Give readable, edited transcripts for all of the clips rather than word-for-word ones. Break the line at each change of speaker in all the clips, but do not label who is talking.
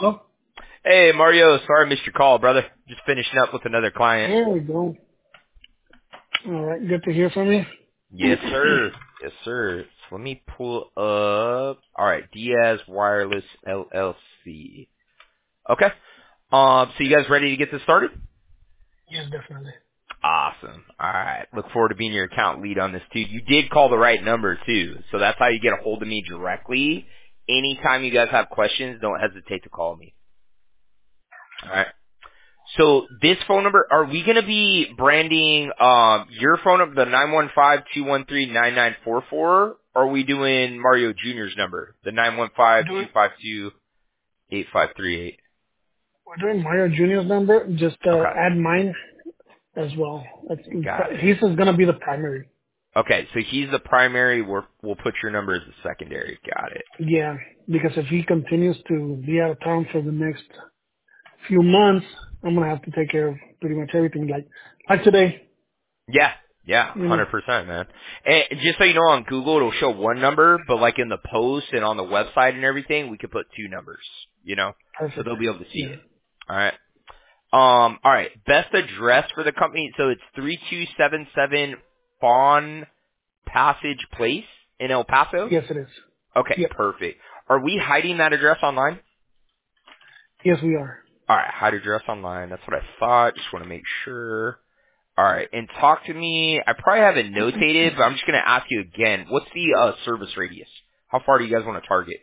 Oh,
Hey, Mario. Sorry I missed your call, brother. Just finishing up with another client.
there we go. All right, good to hear from you.
Yes, sir. Yes, sir. So let me pull up. All right, Diaz Wireless LLC. Okay. So you guys ready to get this started?
Yes, definitely.
Awesome. All right. Look forward to being your account lead on this too. You did call the right number too, so that's how you get a hold of me directly. Anytime you guys have questions, don't hesitate to call me. All right. So this phone number, are we going to be branding your phone number, the 915-213-9944, or are we doing Mario Jr.'s number, the
We're doing
915-252-8538?
we're doing Mario Junior's number. Just
Okay,
add mine as well.
got it.
He's just gonna be the primary.
Okay, so he's the primary. We'll put your number as the secondary. Got it.
Yeah, because if he continues to be out of town for the next few months, I'm gonna have to take care of pretty much everything. Like today,
Yeah, yeah,
you know.
100%, man. And just so you know, on Google it'll show one number, but like in the post and on the website and everything, we could put two numbers, so
Perfect.
they'll be able to see
Yeah.
it. All right. All right. Best address for the company. So it's 3277 Fawn Passage Place in El Paso.
Yes, it is.
Okay,
Yep.
perfect. Are we hiding that address online?
Yes, we are.
All right, hide address online. That's what I thought. Just want to make sure. All right, and talk to me. I probably have it notated, but I'm just going to ask you again. What's the service radius? How far do you guys want to target?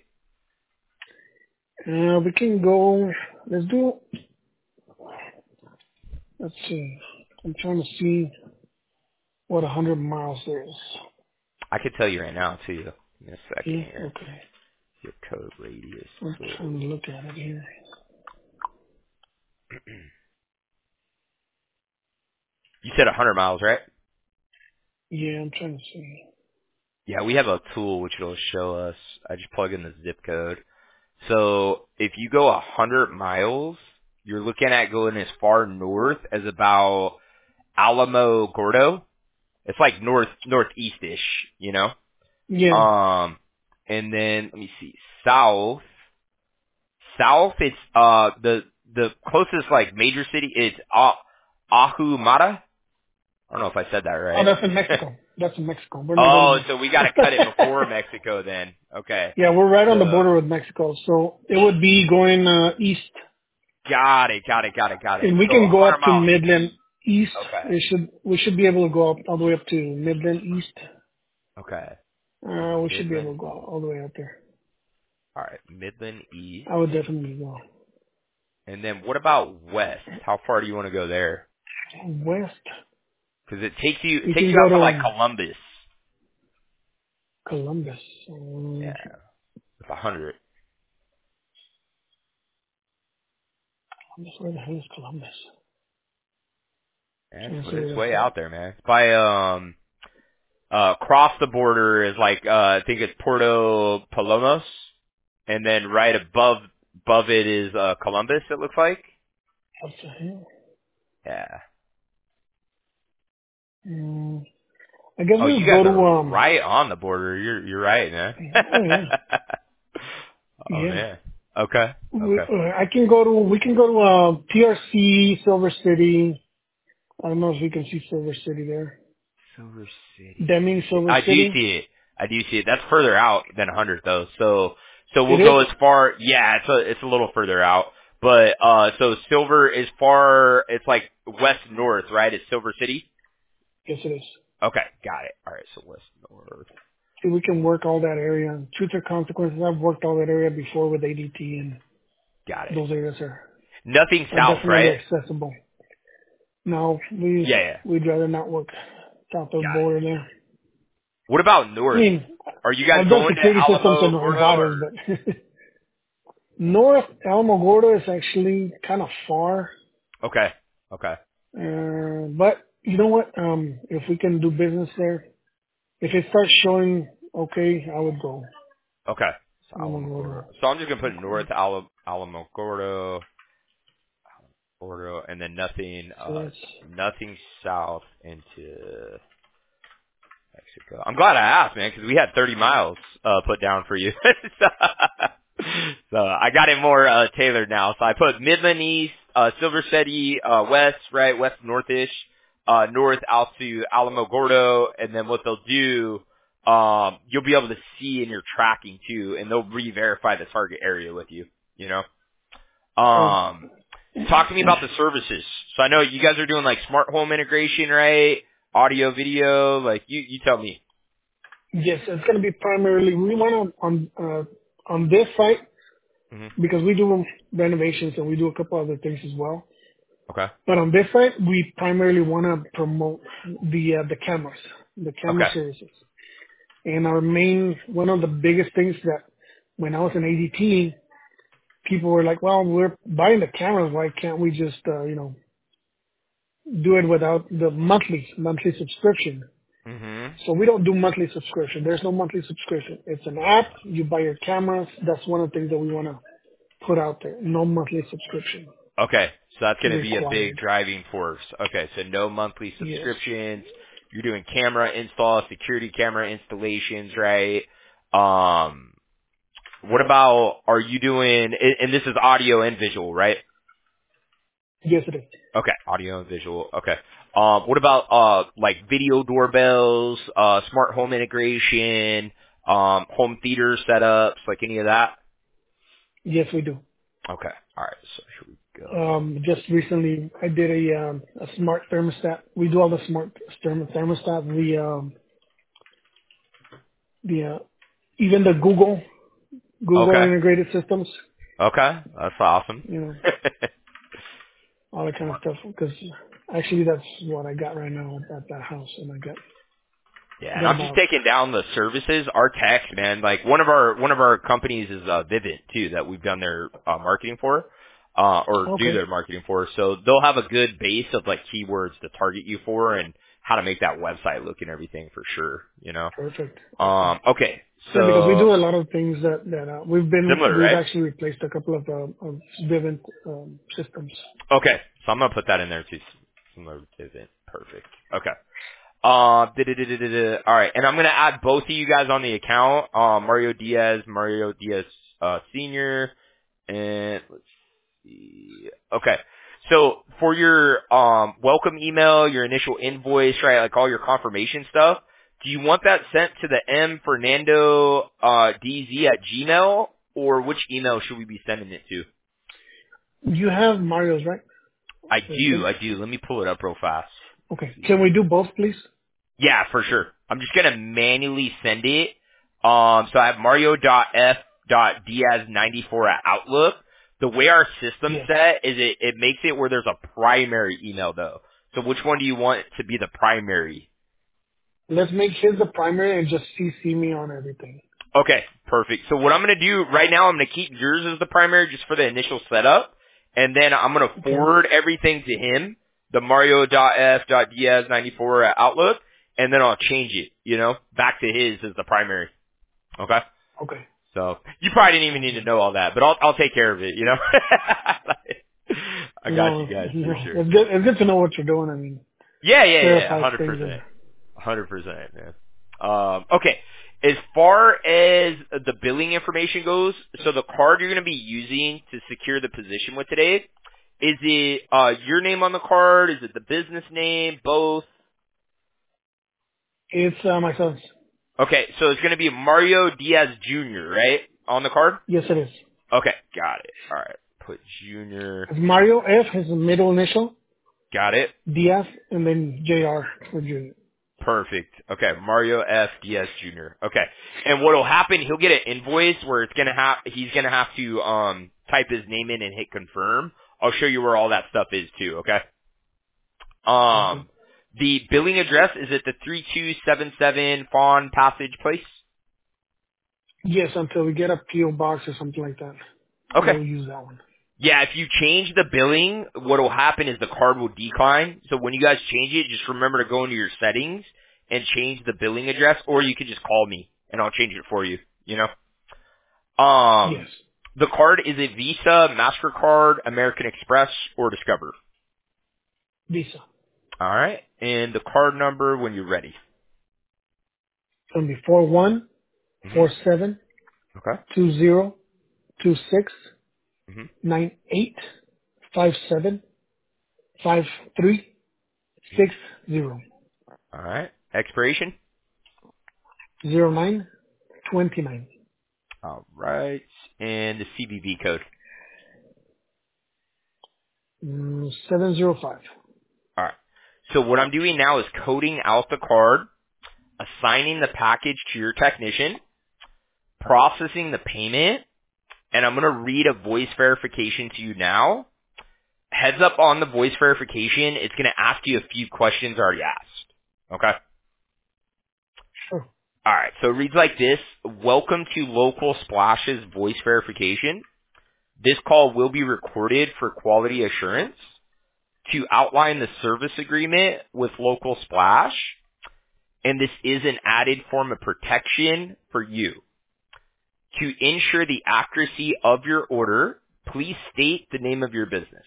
We can go. Let's do. Let's see. I'm trying to see what 100 miles is.
I could tell you right now too. Give me a second
Yeah,
here.
okay.
Your code radius.
I'm
So
trying to look at it here.
you said 100 miles, right?
Yeah, I'm trying to see.
Yeah, we have a tool which will show us. I just plug in the zip code. So if you go 100 miles, you're looking at going as far north as about Alamo Gordo. It's like northeast-ish,
Yeah,
And then let me see, south. South, it's the closest like major city is Ahumada. I don't know if I said that
oh,
right.
that's in Mexico. That's in Mexico. We're not going
Oh,
there.
so we got to cut it before Mexico then. Okay.
Yeah, we're right on the
So
border with Mexico, so it would be going east,
got it.
and we
So
can go up
100
to
miles
Midland
east.
East.
Okay.
We should be able to go up all the way up to Midland East.
Okay.
We should be able
Midland.
to go all the way out there.
All right. Midland east.
I would definitely go
And then what about west? How far do you want to go there?
west.
Because it takes you
We can go
out to like
to
Columbus.
Columbus.
Yeah. With 100.
Where the hell is Columbus?
Yeah,
Trying to see where
it's
that's
way
at.
out there, man. It's by across the border is like I think it's Puerto Palomos, and then right above it is Columbus. It looks like.
What the hell?
Yeah.
I guess
Oh,
we
you
would
guys
go to
are right on the border. You're right, man.
oh yeah,
Oh
yeah.
man. Okay. Okay.
We can go to TRC Silver City. I don't know if we can see Silver City there.
Silver City. Let me
Deming
see.
Silver
I do
City.
see it. I do see it. That's further out than 100 though. So
It
we'll
is.
go as far. Yeah, it's a little further out. But so Silver is far. It's like west north, right? It's Silver City.
Yes, it is.
Okay, got it. All right, so west north.
See, we can work all that area. Truth or consequences. I've worked all that area before with ADT, and
Got it.
those areas
Nothing
are
south,
definitely
right?
accessible. No,
Yeah, yeah.
we'd rather not work south of the
Got it.
border there.
What about
I
north?
mean,
Are you guys
I've done
going to
security systems
Alamo
in
Gordo or?
Juarez, but North Alamogordo is actually kind of far.
Okay. Okay.
But you know what? If we can do business there, if it starts showing okay, I would go.
Okay. So Alamo
Alamogordo.
Gordo. So I'm just gonna put
Okay.
north Alamo Gordo. Ordo, and then
So that's
nothing south into Mexico. I'm glad I asked, man, because we had 30 miles put down for you. So I got it more tailored now. So I put Midland East, Silver City, West, right, West Northish, North out to Alamogordo, and then what they'll do, you'll be able to see in your tracking too, and they'll re-verify the target area with you, you know.
Oh,
Talk to me about the services. So I know you guys are doing like smart home integration, right? Audio, video, like you tell me.
yes, it's going to be primarily, we want on this site,
Hmm.
because we do renovations and we do a couple other things as well.
Okay.
But on this site, we primarily want to promote the cameras, the camera
Okay.
services. And our main, one of the biggest things that when I was in ADT, people were like, well, we're buying the cameras. Why can't we just, do it without the monthly subscription?
Hmm.
So we don't do monthly subscription. There's no monthly subscription. It's an app. You buy your cameras. That's one of the things that we want to put out there. No monthly subscription
Okay, so that's going to be a big
required.
driving force. Okay, so no monthly
Yes.
subscriptions. You're doing camera installs, security camera installations, right? Um, what about, are you doing, and this is audio and visual, right?
Yes, it is.
Okay, audio and visual. Okay. What about, like video doorbells, smart home integration, home theater setups, like any of that?
Yes, we do.
Okay. All right. So here we go.
Just recently, I did a smart thermostat. We do all the smart thermostat. Even the Google
Okay.
integrated systems.
Okay. That's awesome.
You know, all that kind of stuff. Because actually, that's what I got right now at that house, and
Yeah,
I
and
got
I'm just
about
taking down the services. Our techs, man, like one of our companies is Vivint too, that we've done their marketing for, or do
okay,
their marketing for. So they'll have a good base of like keywords to target you for, and how to make that website look and everything for sure. You know.
perfect. Okay.
Okay,
Yeah, because we do
so
a lot of things that
similar,
we've
right?
actually replaced a couple of Vivint systems.
Okay, so I'm gonna put that in there too. Similar to Vivint, perfect. Okay. All right, and I'm gonna add both of you guys on the account. Mario Diaz, Senior, and let's see. Okay, so for your welcome email, your initial invoice, right, like all your confirmation stuff, do you want that sent to the M Fernando DZ at Gmail, or which email should we be sending it to?
You have Mario's, right?
I
Is it?
do, I do. Let me pull it up real fast.
Okay. Can we do both, please?
Yeah, for sure. I'm just gonna manually send it. So I have Mario.f.diaz94 at Outlook. The way our system's
Yes.
set is it makes it where there's a primary email though. So which one do you want to be the primary?
Let's make his the primary and just CC me on everything.
Okay, perfect. So what I'm gonna do right now, I'm gonna keep yours as the primary just for the initial setup, and then I'm gonna
Okay.
forward everything to him, the Mario.f.diaz94 at Outlook, and then I'll change it, back to his as the primary. Okay.
Okay.
So you probably didn't even
Sounds
need to
good.
know all that, but I'll take care of it. I got you
No,
guys for
no.
sure.
It's good. It's good to know what you're doing. I mean,
Yeah,
verifies
hundred
things and
percent, 100%, man. Okay. As far as the billing information goes, so the card you're going to be using to secure the position with today, is it your name on the card? Is it the business name? Both?
it's my son's.
Okay, so it's going to be Mario Diaz Jr., right, on the card?
Yes, it is.
Okay, got it. All right, put Junior.
It's Mario F. His middle initial,
Got it.
Diaz, and then JR for Junior.
Perfect. Okay, Mario F. Diaz Jr. Okay, and what'll happen? He'll get an invoice where he's gonna have to type his name in and hit confirm. I'll show you where all that stuff is too. Okay.
Sounds good.
The billing address is at the 3277 Fawn Passage Place.
Yes, until we get a PO box or something like that.
Okay.
We'll use that one.
Yeah, if you change the billing, what will happen is the card will decline. So when you guys change it, just remember to go into your settings and change the billing address, or you could just call me and I'll change it for you.
Yes.
The card is a Visa, MasterCard, American Express, or Discover.
Visa.
All right, and the card number when you're ready.
It's going to be 414720
Okay. Mm-hmm.
9698575360.
All right. Expiration.
0929.
All right. And the CVV code.
705.
All right. So what I'm doing now is coding out the card, assigning the package to your technician, processing the payment, and I'm going to read a voice verification to you now. Heads up on the voice verification, it's going to ask you a few questions already asked. Okay?
Sure.
All right. So it reads like this. Welcome to Local Splash's voice verification. This call will be recorded for quality assurance. To outline the service agreement with Local Splash, and this is an added form of protection for you. To ensure the accuracy of your order, please state the name of your business.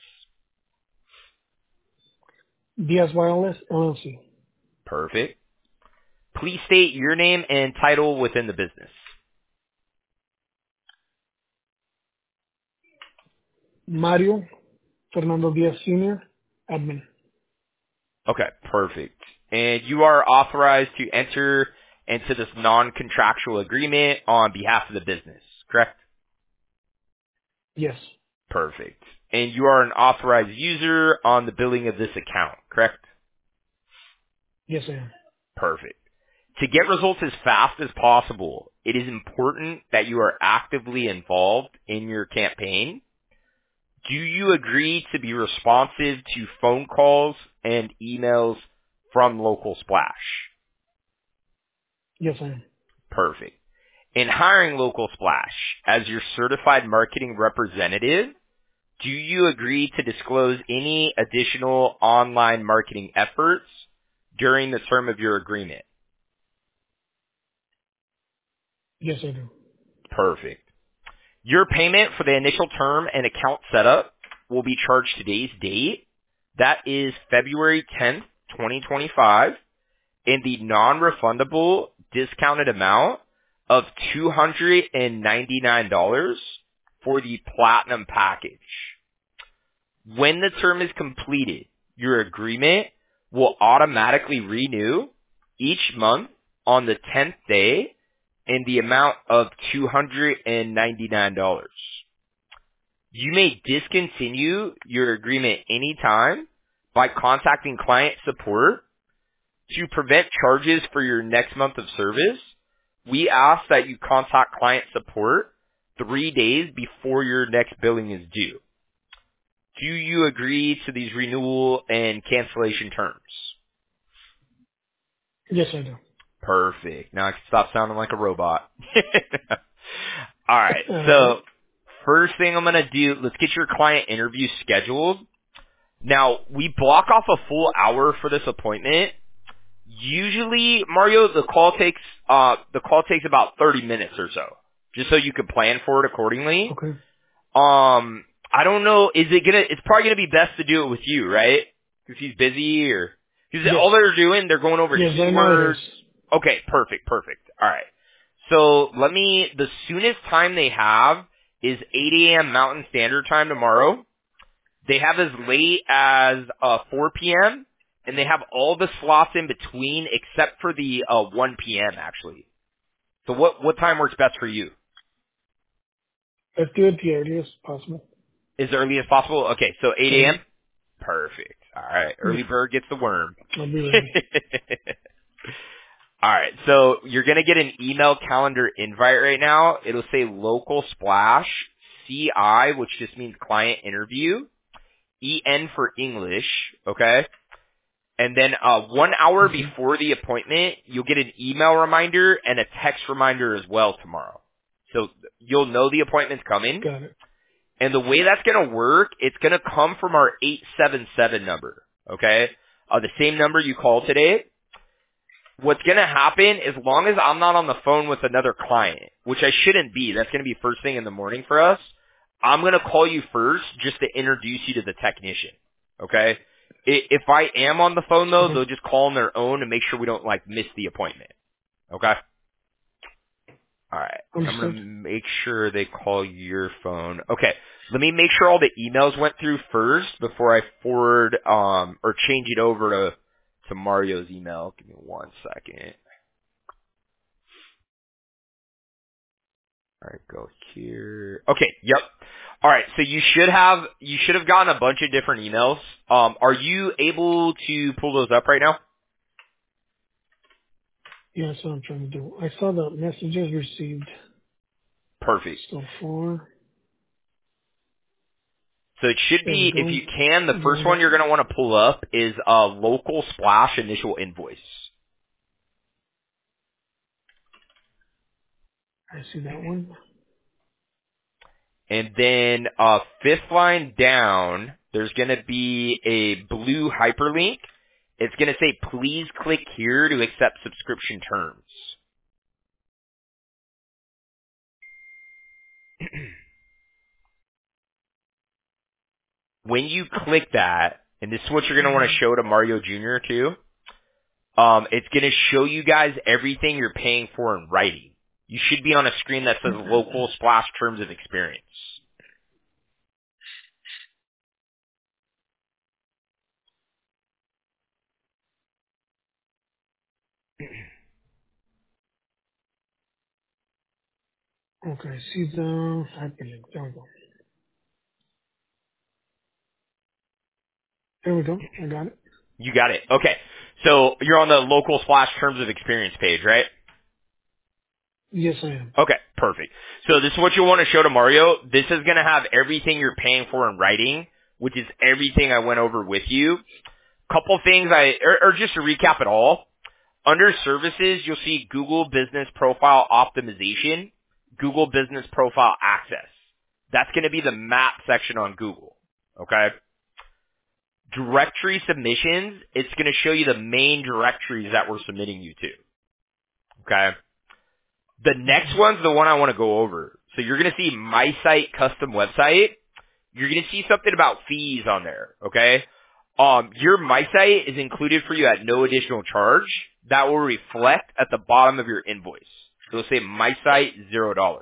Diaz Wireless LLC.
Perfect. Please state your name and title within the business.
Mario Fernando Diaz Sr., admin.
Okay, perfect. And you are authorized to enter into this non-contractual agreement on behalf of the business, correct?
Yes.
Perfect. And you are an authorized user on the billing of this account, correct?
Yes, I am.
Perfect. To get results as fast as possible, it is important that you are actively involved in your campaign. Do you agree to be responsive to phone calls and emails from Local Splash?
Yes, I am.
Perfect. In hiring Local Splash as your certified marketing representative, do you agree to disclose any additional online marketing efforts during the term of your agreement?
Yes, I do.
Perfect. Your payment for the initial term and account setup will be charged today's date. That is February 10th, 2025, in the non-refundable discounted amount of $299 for the platinum package. When the term is completed, your agreement will automatically renew each month on the 10th day in the amount of $299. You may discontinue your agreement anytime by contacting client support. To prevent charges for your next month of service, we ask that you contact client support 3 days before your next billing is due. Do you agree to these renewal and cancellation terms?
Yes, I do.
Perfect. Now I can stop sounding like a robot. All right.
Uh,
So first thing I'm going to do, let's get your client interview scheduled. Now, we block off a full hour for this appointment. Usually, Mario, the call takes about 30 minutes or so, just so you can plan for it accordingly.
okay.
I don't know, it's probably gonna be best to do it with you, right? Because he's busy because
Yes.
all they're doing, they're going over
Yes, I know it
keywords.
is.
Okay, perfect. Alright. So the soonest time they have is 8 a.m. Mountain Standard Time tomorrow. They have as late as 4 p.m., and they have all the slots in between except for the 1 p.m. actually. So what time works best for you?
Let's do it the earliest possible.
As early as possible? Okay, so 8 a.m.?
Mm-hmm.
Perfect. All right, early
Yeah,
bird gets the worm.
I'll be ready.
All right, so you're going to get an email calendar invite right now. It'll say Local Splash, CI, which just means client interview, EN for English, okay? And then 1 hour
Mm-hmm.
before the appointment, you'll get an email reminder and a text reminder as well tomorrow. So you'll know the appointment's coming.
Got it.
And the way that's going to work, it's going to come from our 877 number, okay? The same number you called today. What's going to happen, as long as I'm not on the phone with another client, which I shouldn't be, that's going to be first thing in the morning for us, I'm going to call you first just to introduce you to the technician, okay? If I am on the phone, though,
Okay.
they'll just call on their own and make sure we don't, miss the appointment, okay? All right. I'm going
Understood.
to make sure they call your phone. Okay. Let me make sure all the emails went through first before I forward, or change it over to Mario's email. Give me 1 second. All right, go here. Okay, yep. All right, so you should have gotten a bunch of different emails. Are you able to pull those up right now?
Yeah, that's what I'm trying to do. I saw the messages received
Perfect.
so far.
So it should
There we
be, if
go.
you can, the
There
first
we
one
go.
you're going to want to pull up is a local splash initial invoice.
I see that one.
And then fifth line down, there's going to be a blue hyperlink. It's going to say, please click here to accept subscription terms. When you click that, and this is what you're going to want to show to Mario Jr. too, it's going to show you guys everything you're paying for in writing. You should be on a screen that says local splash terms of experience.
Okay, I see the hyperlink. There we go. There we go. I got it.
You got it. Okay. So you're on the local splash terms of experience page, right?
Yes, I am.
Okay, perfect. So this is what you want to show to Mario. This is going to have everything you're paying for in writing, which is everything I went over with you. Couple things or just to recap it all. Under services, you'll see Google Business Profile Optimization, Google Business Profile Access. That's going to be the map section on Google. Okay? Directory submissions, it's going to show you the main directories that we're submitting you to. Okay? The next one's the one I want to go over. So you're going to see My Site Custom Website. You're going to see something about fees on there. Okay? Your My Site is included for you at no additional charge. That will reflect at the bottom of your invoice. It'll say My Site $0.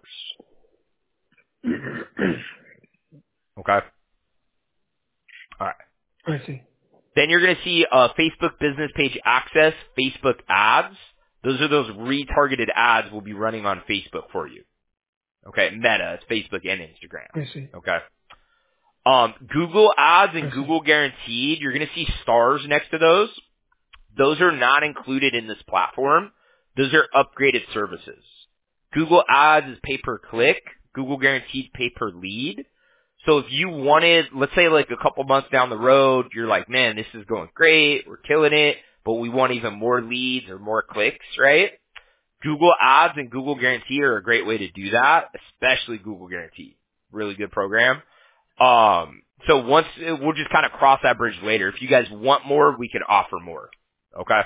Okay? Alright.
I see.
Then you're going to see Facebook Business Page Access, Facebook Ads. Those are those retargeted ads we'll be running on Facebook for you. Okay? Meta, it's Facebook and Instagram.
I see.
Okay? Google Ads and
I see.
Google Guaranteed, you're going to see stars next to those. Those are not included in this platform. Those are upgraded services. Google Ads is pay per click. Google Guaranteed pay per lead. So if you wanted, let's say like a couple months down the road, you're like, man, this is going great. We're killing it, but we want even more leads or more clicks, right? Google Ads and Google Guaranteed are a great way to do that, especially Google Guaranteed. Really good program. So we'll just kind of cross that bridge later. If you guys want more, we can offer more. Okay.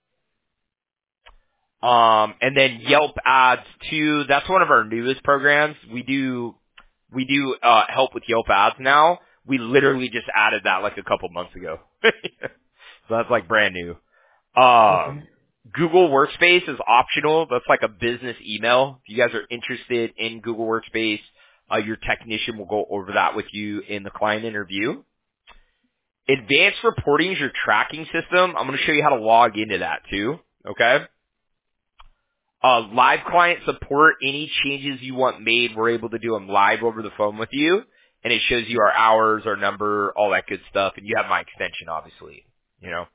And then Yelp Ads too. That's one of our newest programs. We do help with Yelp Ads now. We literally just added that like a couple months ago. So that's like brand new.
Okay.
Google Workspace is optional. That's like a business email. If you guys are interested in Google Workspace, your technician will go over that with you in the client interview. Advanced Reporting is your tracking system. I'm going to show you how to log into that too. Okay. Live client support, any changes you want made, we're able to do them live over the phone with you. And it shows you our hours, our number, all that good stuff. And you have my extension, obviously. You know.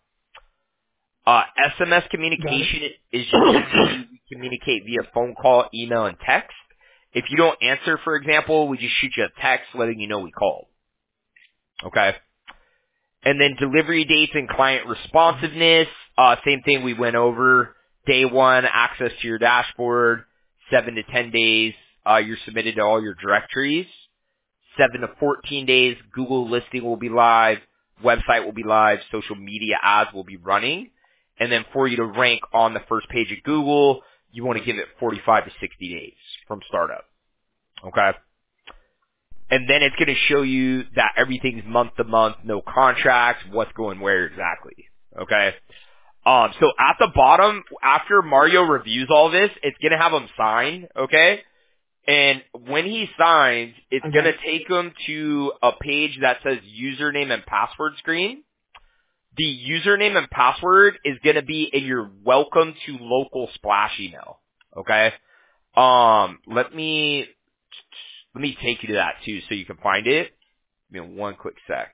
SMS communication is just we communicate via phone call, email, and text. If you don't answer, for example, we just shoot you a text letting you know we called. Okay. And then delivery dates and client responsiveness, same thing we went over. Day one, access to your dashboard. 7 to 10 days, you're submitted to all your directories. 7 to 14 days, Google listing will be live, website will be live, social media ads will be running. And then for you to rank on the first page of Google, you want to give it 45 to 60 days from startup. Okay? And then it's going to show you that everything's month to month, no contracts, what's going where exactly. Okay? So at the bottom, after Mario reviews all this, it's going to have them sign, okay? And when he signs, it's
Okay.
going to take him to a page that says username and password screen. The username and password is going to be in your welcome to local splash email. Okay. Let me take you to that too so you can find it. Give me one quick sec.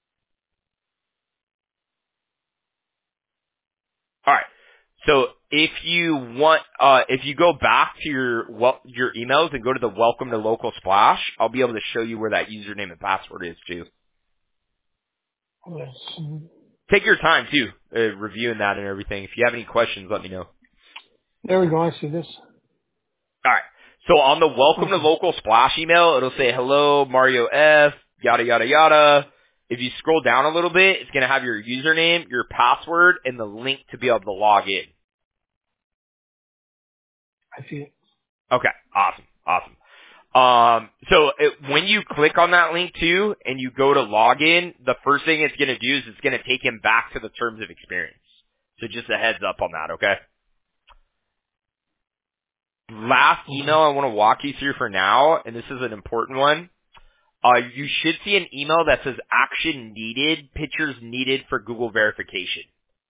Alright. So if you want, if you go back to your emails and go to the welcome to local splash, I'll be able to show you where that username and password is too.
Yes.
Take your time too, reviewing that and everything. If you have any questions, let me know.
There we go. I see this.
Alright. So on the welcome to
Okay.
local splash email, it'll say hello, Mario F, yada yada yada. If you scroll down a little bit, it's gonna have your username, your password, and the link to be able to log in.
I see it.
Okay. Awesome. When you click on that link too, and you go to login, the first thing it's going to do is it's going to take him back to the terms of experience. So just a heads up on that, okay? Last email I want to walk you through for now, and this is an important one. You should see an email that says action needed, pictures needed for Google verification.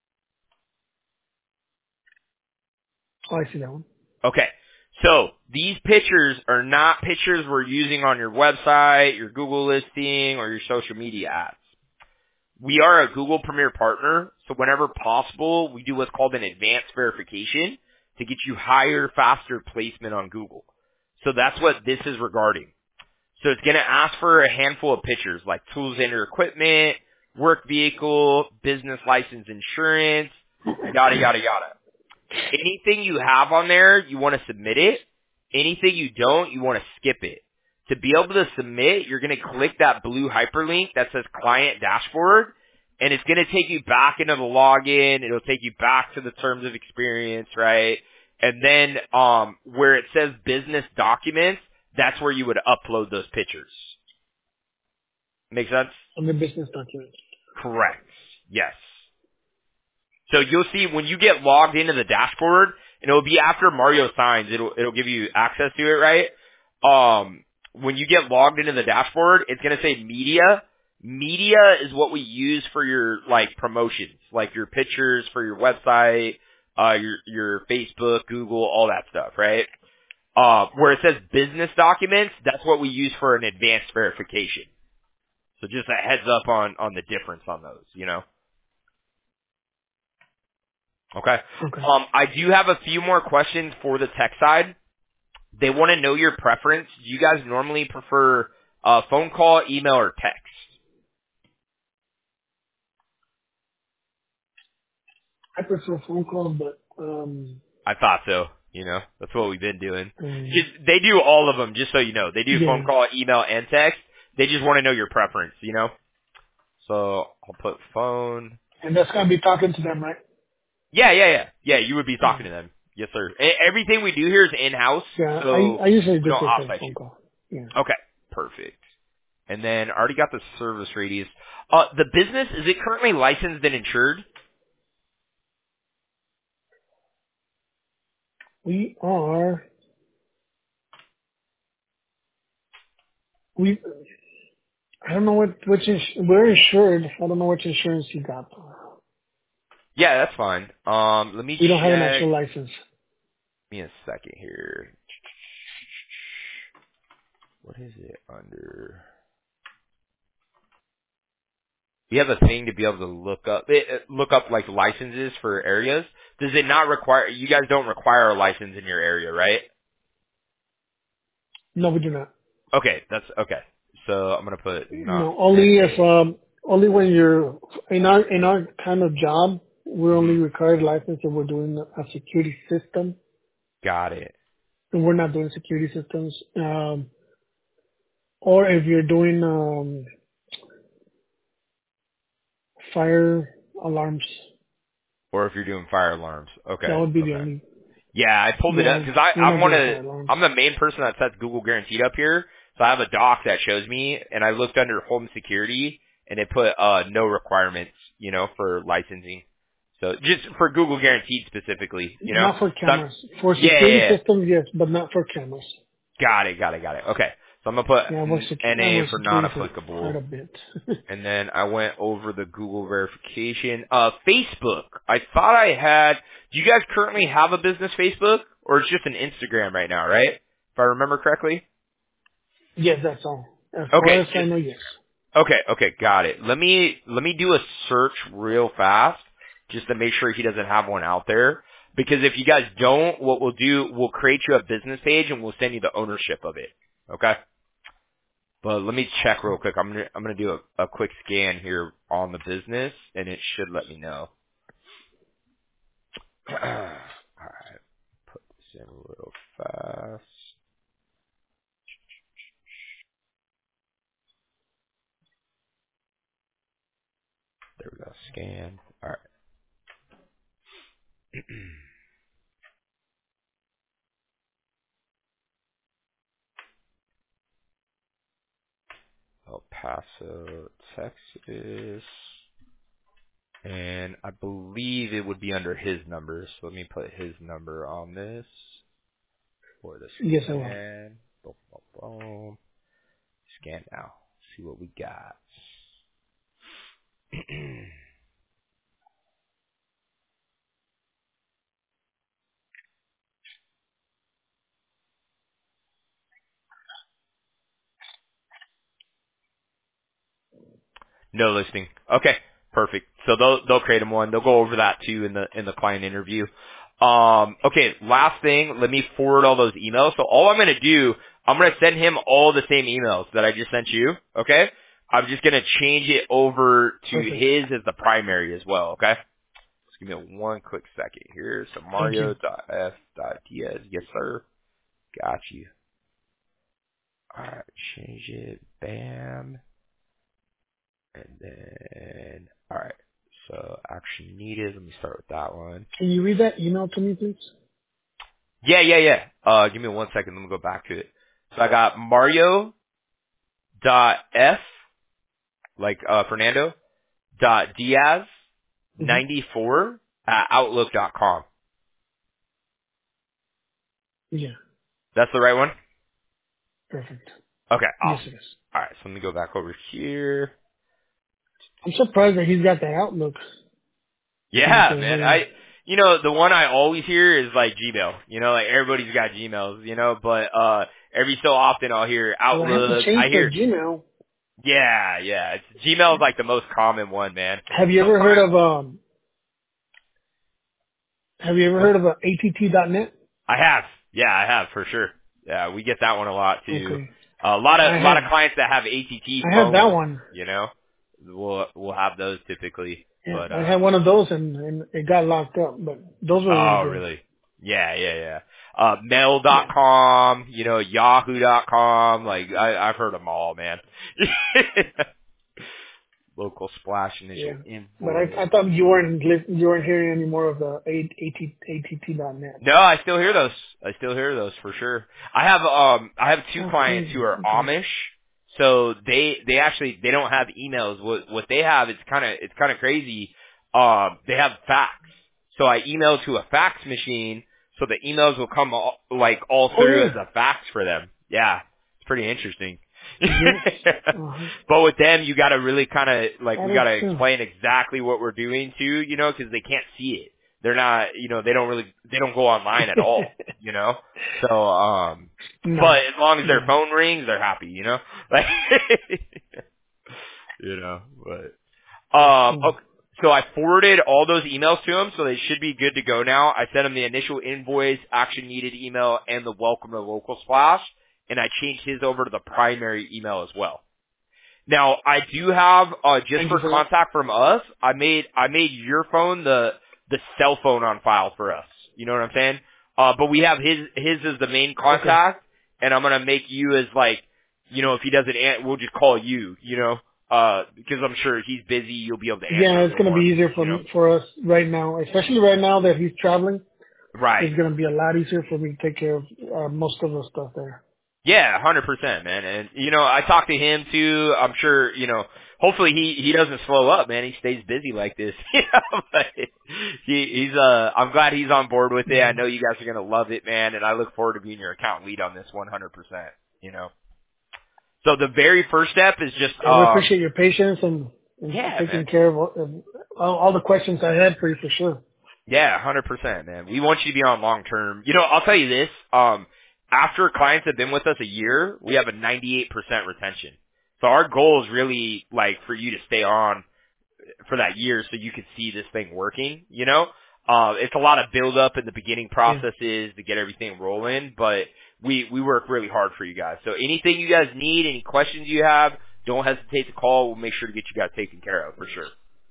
Oh, I see that one.
Okay. So these pictures are not pictures we're using on your website, your Google listing, or your social media ads. We are a Google Premier partner, so whenever possible, we do what's called an advanced verification to get you higher, faster placement on Google. So that's what this is regarding. So it's going to ask for a handful of pictures like tools and your equipment, work vehicle, business license insurance, yada, yada, yada. Anything you have on there, you want to submit it. Anything you don't, you want to skip it. To be able to submit, you're going to click that blue hyperlink that says Client Dashboard, and it's going to take you back into the login. It'll take you back to the terms of experience, right? And then where it says Business Documents, that's where you would upload those pictures. Make sense?
On the business documents.
Correct. Yes. So you'll see when you get logged into the dashboard, and it'll be after Mario signs, it'll give you access to it, right? When you get logged into the dashboard, it's gonna say media. Media is what we use for your like promotions, like your pictures for your website, your Facebook, Google, all that stuff, right? Where it says business documents, that's what we use for an advanced verification. So just a heads up on the difference on those, you know? Okay.
Okay.
I do have a few more questions for the tech side. They want to know your preference. Do you guys normally prefer phone call, email, or text?
I prefer phone calls, but
I thought so. You know, that's what we've been doing. They do all of them, just so you know. They do phone
yeah.
call, email, and text. They just want to know your preference, you know? So I'll put phone.
And that's gonna be talking to them, right?
Yeah. Yeah, you would be
Yeah.
talking to them. Yes, sir. Everything we do here is in-house,
Yeah.
so
I usually
we
just
don't
prefer
offsite
phone
you.
call. Yeah.
Okay, perfect. And then I already got the service radius. The business, is it currently licensed and insured?
We are. We. I don't know we're insured. I don't know which insurance you got.
Yeah, that's fine. Let me
We don't have an
check.
actual license.
Give me a second here. What is it under? We have a thing to be able to look up like licenses for areas. Does it not require, you guys don't require a license in your area, right?
No, we do not.
Okay, that's okay. So I'm going to put not
No, only if
mandate.
only when you're in our kind of job, we're only required license if we're doing a security system,
Got it.
and we're not doing security systems. Or if you're doing fire alarms,
Or if you're doing fire alarms.
that
Okay.
would be the
Okay.
only.
Yeah, I pulled it up
Yeah,
because
we're not doing fire alarms.
I'm the main person that sets Google Guaranteed up here. So I have a doc that shows me, and I looked under home security, and it put no requirements, you know, for licensing. So just for Google Guaranteed specifically, you know.
Not for
So
cameras. For
yeah, yeah,
security
yeah.
systems, yes, but not for cameras.
Got it. Okay. So I'm going to put
Yeah, I
NA
work
for
security for quite
non-applicable.
a bit.
And then I went over the Google verification. Facebook. I thought I had, do you guys currently have a business Facebook? Or it's just an Instagram right now, right? If I remember correctly?
Yes, that's all. As far
Okay.
as I know, yes.
Okay, got it. Let me do a search real fast just to make sure he doesn't have one out there. Because if you guys don't, what we'll do, we'll create you a business page and we'll send you the ownership of it. Okay? But let me check real quick. I'm gonna do a quick scan here on the business and it should let me know. Alright, put this in real fast. There we go, scan. Alright. El Paso, Texas. And I believe it would be under his number, so let me put his number on this for the
Yes, I will.
scan. Boom, boom, boom. Scan now. See what we got. No listing. Okay, perfect. So they'll create him one. They'll go over that too in the client interview. Okay, last thing. Let me forward all those emails. So all I'm gonna do, I'm gonna send him all the same emails that I just sent you. Okay. I'm just gonna change it over to
Perfect.
his as the primary as well. Okay. Just give me one quick second here. So
Thank you.
Mario.f.diaz. Yes, sir. Got you. All right. Change it. Bam. And then, alright, so action needed, let me start with that one.
Can you read that email to me, please?
Yeah. Give me one second, let me go back to it. So I got Mario.f, like, Fernando, dot Diaz,
Mm-hmm.
94 at outlook.com.
Yeah,
That's the right one?
perfect.
Okay,
Yes,
awesome.
it is.
Alright, so let me go back over here.
I'm surprised that he's got that Outlook.
Yeah,
Because,
man. The one I always hear is like Gmail. Like everybody's got Gmails, but every so often I'll hear
well, I have to
Outlook. I
change the
hear,
Gmail.
yeah. Gmail is like the most common one, man.
Have you ever heard
Sometimes
of, att.net?
I have, yeah, I have for sure. Yeah, we get that one a lot too.
Okay.
A lot
I
of
have,
clients that have ATT
I have that
phones,
one.
we'll have those typically.
Yeah,
But
I had one of those and it got locked up, but those were really
oh,
good.
really? Yeah.
Yeah.
Mail.com, Yahoo.com. Like, I've heard them all, man. Local splash initial
Yeah. But
invoice.
I thought you weren't hearing any more of the att.net.
No, I still hear those. For sure. I have two
Oh,
clients who
crazy.
are
Okay.
Amish. So they actually, they don't have emails. What they have, it's kind of crazy. They have fax. So I email to a fax machine, so the emails will come all
Oh
through
yeah.
as a fax for them. Yeah. It's pretty interesting.
Yes. Uh-huh.
But with them, you gotta really we
That is
gotta
true.
explain exactly what we're doing too, cause they can't see it. They're not, they don't go online at all. So,
No.
but as long as their
No.
phone rings, they're happy. Like, but,
Hmm.
okay. So I forwarded all those emails to them, so they should be good to go now. I sent them the initial invoice, action needed email, and the welcome to Local Splash, and I changed his over to the primary email as well. Now I do have just
Thank you
for
for that.
contact from us, I made your phone the cell phone on file for us. You know what I'm saying? But we have his as the main
Okay.
contact, and I'm gonna make you as if he doesn't, we'll just call you. Because I'm sure he's busy, you'll be able to
Yeah,
answer
it's
for
gonna be
him.
easier for us right now, especially right now that he's traveling.
Right.
It's gonna be a lot easier for me to take care of most of the stuff there.
Yeah, 100%, man. And I talked to him too. I'm sure, hopefully he doesn't slow up, man. He stays busy like this. But he's I'm glad he's on board with it. I
Yeah.
know you guys are gonna love it, man, and I look forward to being your account lead on this 100%, So the very first step is just
Yeah, we appreciate your patience and
yeah, man.
taking care of all the questions I had for you for sure.
Yeah, 100%, man. We want you to be on long term. I'll tell you this, after clients have been with us a year, we have a 98% retention. So our goal is really like for you to stay on for that year so you can see this thing working. It's a lot of build up in the beginning
Yeah.
processes to get everything rolling, but we work really hard for you guys. So anything you guys need, any questions you have, don't hesitate to call. We'll make sure to get you guys taken care of for sure.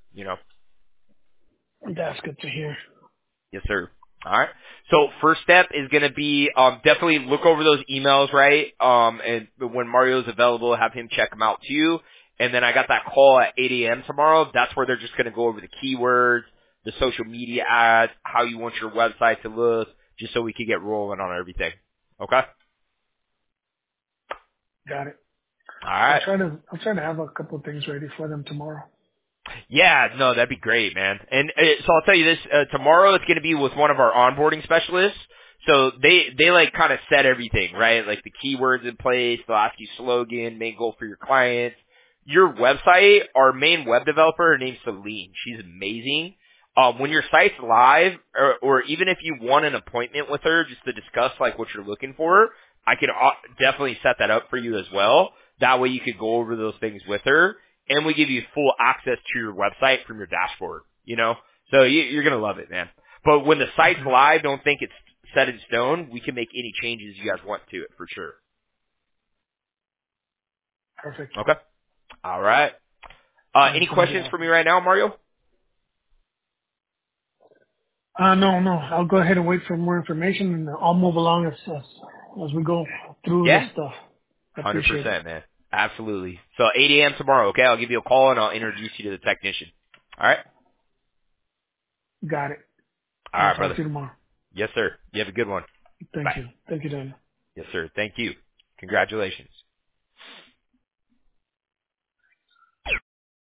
That's good to hear.
Yes, sir. All right. So first step is going to be definitely look over those emails, right? And when Mario's available, have him check them out too. And then I got that call at 8 a.m. tomorrow. That's where they're just going to go over the keywords, the social media ads, how you want your website to look, just so we can get rolling on everything. Okay?
Got it.
All right.
I'll try to have a couple of things ready for them tomorrow.
Yeah, no, that'd be great, man. And so I'll tell you this, tomorrow it's going to be with one of our onboarding specialists. So they like kind of set everything, right? Like the keywords in place, they'll ask you slogan, main goal for your clients. Your website, our main web developer, her name's Celine. She's amazing. When your site's live, or even if you want an appointment with her just to discuss like what you're looking for, I can definitely set that up for you as well. That way you could go over those things with her. And we give you full access to your website from your dashboard. So you're going to love it, man. But when the site's
Okay.
live, don't think it's set in stone. We can make any changes you guys want to it for sure.
Perfect.
Okay? All right.
That
Any
sounds
questions for me right now, Mario?
No. I'll go ahead and wait for more information, and I'll move along as we go through
Yeah?
this stuff. I appreciate it.
100%, man. Absolutely. So 8 a.m. tomorrow, okay? I'll give you a call and I'll introduce you to the technician. All right?
Got it.
All
I'll
right,
talk
brother.
to you tomorrow.
Yes, sir. You have a good one.
Thank
Bye.
you. Thank you, Daniel.
Yes, sir. Thank you. Congratulations.